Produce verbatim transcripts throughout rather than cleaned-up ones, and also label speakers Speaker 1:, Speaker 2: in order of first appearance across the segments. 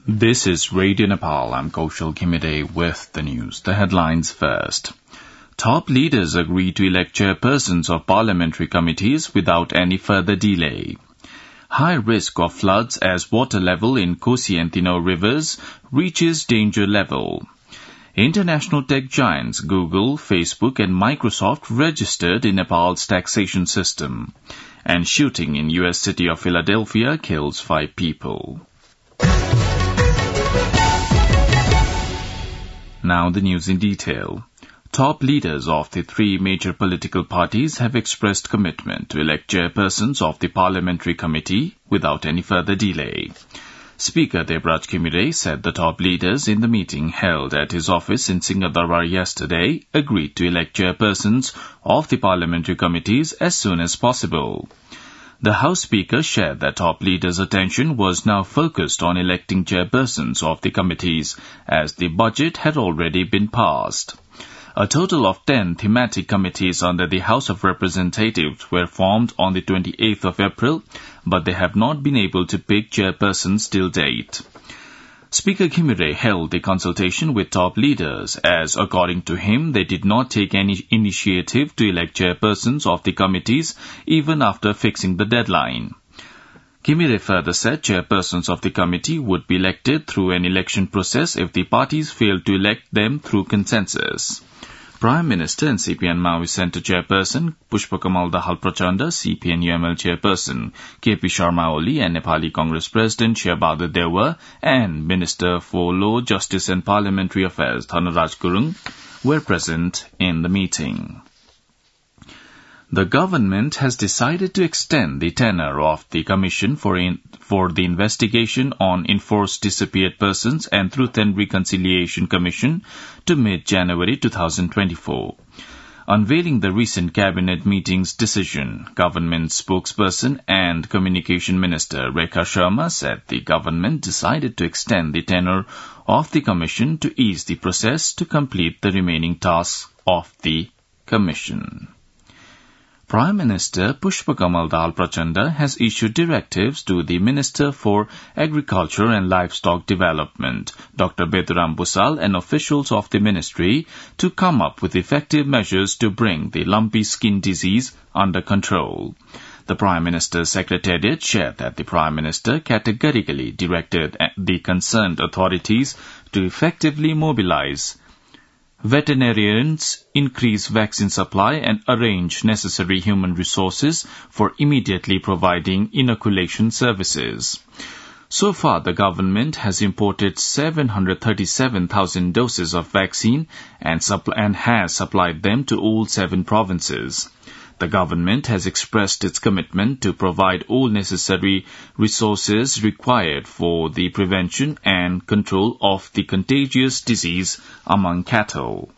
Speaker 1: This is Radio Nepal. I'm Kaushal Khimide with the news. The headlines first. Top leaders agree to elect chairpersons of parliamentary committees without any further delay. High risk of floods as water level in Kosi and Tino rivers reaches danger level. International tech giants Google, Facebook and Microsoft registered in Nepal's taxation system. And shooting in U S city of Philadelphia kills five people. Now the news in detail. Top leaders of the three major political parties have expressed commitment to elect chairpersons of the parliamentary committee without any further delay. Speaker Debraj Khimire said the top leaders in the meeting held at his office in Singhdarbar yesterday agreed to elect chairpersons of the parliamentary committees as soon as possible. The House Speaker shared that top leaders' attention was now focused on electing chairpersons of the committees as the budget had already been passed. A total of ten thematic committees under the House of Representatives were formed on the twenty-eighth of April, but they have not been able to pick chairpersons till date. Speaker Khimire held the consultation with top leaders as, according to him, they did not take any initiative to elect chairpersons of the committees even after fixing the deadline. Khimire further said chairpersons of the committee would be elected through an election process if the parties failed to elect them through consensus. Prime Minister and C P N Maoist Centre Chairperson Pushpakamal Dahal Prachanda, C P N U M L Chairperson K P Sharma Oli and Nepali Congress President Sherbahadar Dewa and Minister for Law, Justice and Parliamentary Affairs Dhanaraj Gurung were present in the meeting. The government has decided to extend the tenure of the Commission for, in, for the Investigation on Enforced Disappeared Persons and Truth and Reconciliation Commission to mid-January twenty twenty-four. Unveiling the recent cabinet meeting's decision, government spokesperson and communication minister Rekha Sharma said the government decided to extend the tenure of the Commission to ease the process to complete the remaining tasks of the Commission. Prime Minister Pushpakamal Dahal Prachanda has issued directives to the Minister for Agriculture and Livestock Development, Doctor Beturam Busal, and officials of the ministry to come up with effective measures to bring the lumpy skin disease under control. The Prime Minister's Secretariat shared that the Prime Minister categorically directed the concerned authorities to effectively mobilize veterinarians, increase vaccine supply and arrange necessary human resources for immediately providing inoculation services. So far, the government has imported seven hundred thirty-seven thousand doses of vaccine and, suppl- and has supplied them to all seven provinces. The government has expressed its commitment to provide all necessary resources required for the prevention and control of the contagious disease among cattle.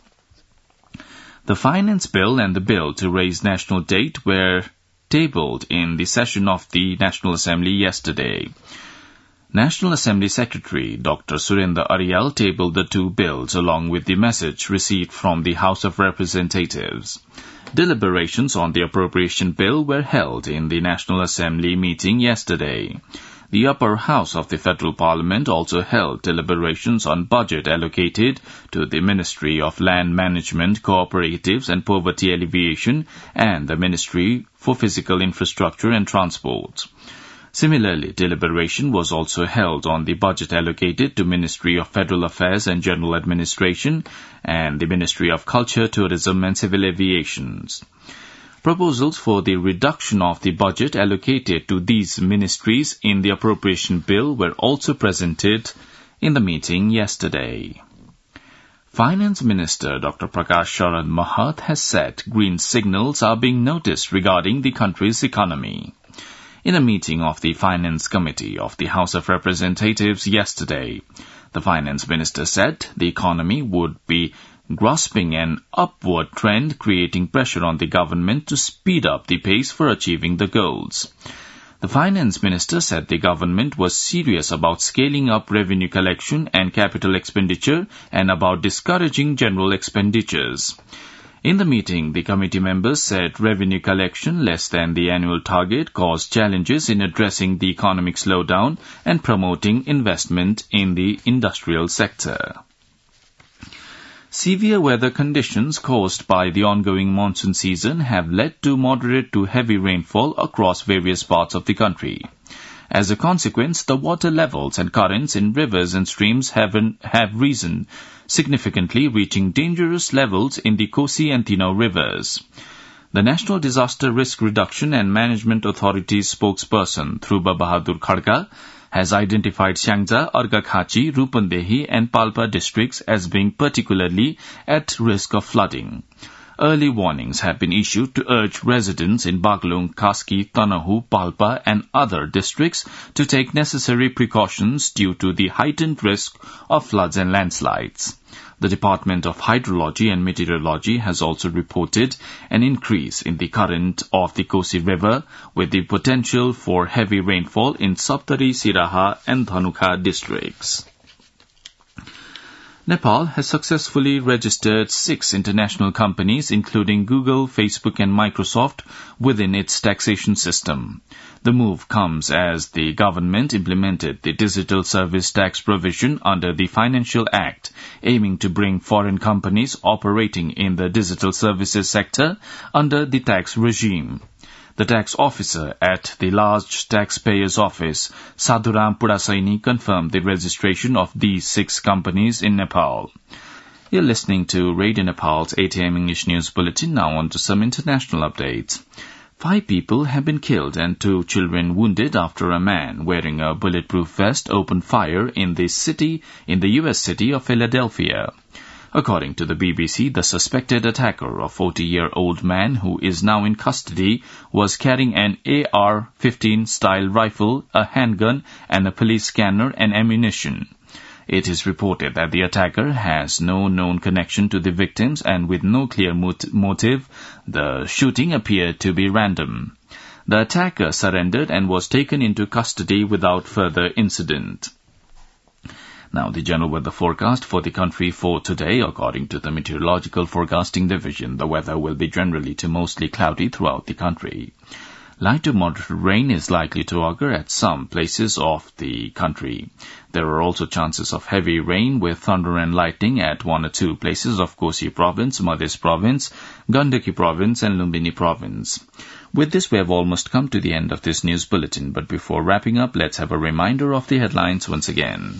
Speaker 1: The Finance Bill and the Bill to raise national debt were tabled in the session of the National Assembly yesterday. National Assembly Secretary Doctor Surendra Aryal tabled the two bills along with the message received from the House of Representatives. Deliberations on the appropriation bill were held in the National Assembly meeting yesterday. The upper house of the Federal Parliament also held deliberations on budget allocated to the Ministry of Land Management, Cooperatives and Poverty Alleviation and the Ministry for Physical Infrastructure and Transport. Similarly, deliberation was also held on the budget allocated to Ministry of Federal Affairs and General Administration and the Ministry of Culture, Tourism and Civil Aviation. Proposals for the reduction of the budget allocated to these ministries in the appropriation bill were also presented in the meeting yesterday. Finance Minister Doctor Prakash Sharan Mahat has said green signals are being noticed regarding the country's economy. In a meeting of the Finance Committee of the House of Representatives yesterday, the Finance Minister said the economy would be grasping an upward trend, creating pressure on the government to speed up the pace for achieving the goals. The Finance Minister said the government was serious about scaling up revenue collection and capital expenditure and about discouraging general expenditures. In the meeting, the committee members said revenue collection less than the annual target caused challenges in addressing the economic slowdown and promoting investment in the industrial sector. Severe weather conditions caused by the ongoing monsoon season have led to moderate to heavy rainfall across various parts of the country. As a consequence, the water levels and currents in rivers and streams have, have risen significantly, reaching dangerous levels in the Kosi and Tino rivers. The National Disaster Risk Reduction and Management Authority's spokesperson, Dhruva Bahadur Khadka, has identified Syangja, Arghakhachi, Rupandehi and Palpa districts as being particularly at risk of flooding. Early warnings have been issued to urge residents in Baglung, Kaski, Tanahu, Palpa and other districts to take necessary precautions due to the heightened risk of floods and landslides. The Department of Hydrology and Meteorology has also reported an increase in the current of the Kosi River with the potential for heavy rainfall in Saptari, Siraha and Dhanukha districts. Nepal has successfully registered six international companies, including Google, Facebook and Microsoft, within its taxation system. The move comes as the government implemented the digital service tax provision under the Financial Act, aiming to bring foreign companies operating in the digital services sector under the tax regime. The tax officer at the large taxpayers office, Sadhuram Purasaini, confirmed the registration of these six companies in Nepal. You're listening to Radio Nepal's eight a.m. English News Bulletin. Now on to some international updates. Five people have been killed and two children wounded after a man wearing a bulletproof vest opened fire in the city, in the U S city of Philadelphia. According to the B B C, the suspected attacker, a forty-year-old man who is now in custody, was carrying an A R fifteen style rifle, a handgun, and a police scanner and ammunition. It is reported that the attacker has no known connection to the victims, and with no clear mot- motive, the shooting appeared to be random. The attacker surrendered and was taken into custody without further incident. Now, the general weather forecast for the country for today. According to the Meteorological Forecasting Division, the weather will be generally to mostly cloudy throughout the country. Light to moderate rain is likely to occur at some places of the country. There are also chances of heavy rain with thunder and lightning at one or two places of Kosi Province, Madhya Province, Gandaki Province and Lumbini Province. With this, we have almost come to the end of this news bulletin, but before wrapping up, let's have a reminder of the headlines once again.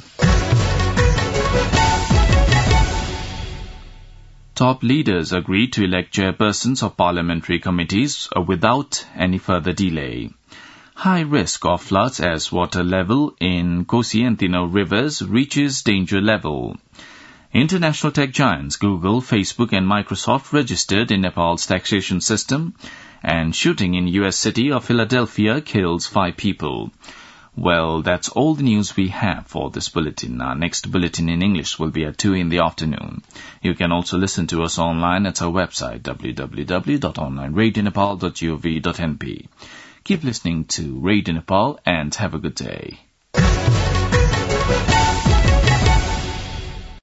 Speaker 1: Top leaders agreed to elect chairpersons of parliamentary committees without any further delay. High risk of floods as water level in Kosi and Tino rivers reaches danger level. International tech giants Google, Facebook and Microsoft registered in Nepal's taxation system, and shooting in U S city of Philadelphia kills five people. Well, that's all the news we have for this bulletin. Our next bulletin in English will be at two in the afternoon. You can also listen to us online at our website, w w w dot online radio nepal dot gov dot n p. Keep listening to Radio Nepal and have a good day.